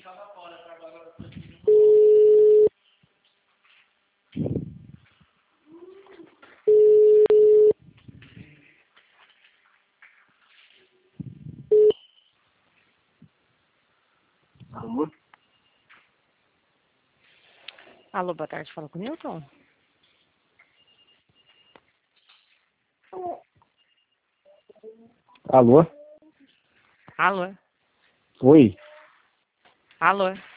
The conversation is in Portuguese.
Alô? Alô, boa tarde, fala com o Nilton. Alô? Alô, Oi? alô.